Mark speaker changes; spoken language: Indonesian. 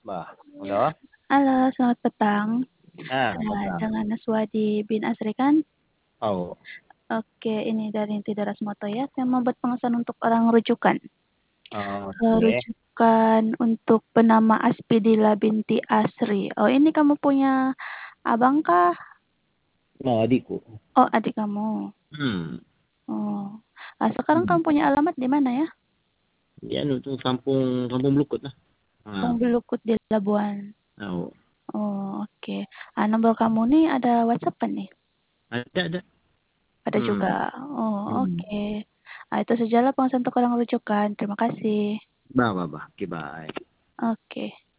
Speaker 1: Bah, halo?
Speaker 2: Halo, selamat petang.
Speaker 1: Petang.
Speaker 2: Dengan Naswadi bin Asri kan?
Speaker 1: Oh,
Speaker 2: Oke, ini dari Tidaras Moto ya. Saya mau buat pengesahan untuk orang rujukan.
Speaker 1: oke.
Speaker 2: Rujukan untuk bernama Aspidila binti Asri. Oh, ini kamu punya abang kah?
Speaker 1: Mau adikku.
Speaker 2: Oh, adik kamu.
Speaker 1: Hmm.
Speaker 2: Oh. Sekarang
Speaker 1: Hmm.
Speaker 2: kamu punya alamat di mana ya?
Speaker 1: Ya, itu kampung kampung Blukut lah.
Speaker 2: Kamu
Speaker 1: Ah,
Speaker 2: Belukut di Labuan.
Speaker 1: oh.
Speaker 2: Oh, oke. Nomor kamu nih ada WhatsApp kan nih?
Speaker 1: Ada.
Speaker 2: Ada juga.
Speaker 1: Hmm.
Speaker 2: Oh,
Speaker 1: Hmm.
Speaker 2: oke. Itu sajalah pengesahan untuk orang rujukan. Terima kasih.
Speaker 1: Bah. Oke, bye.
Speaker 2: Oke.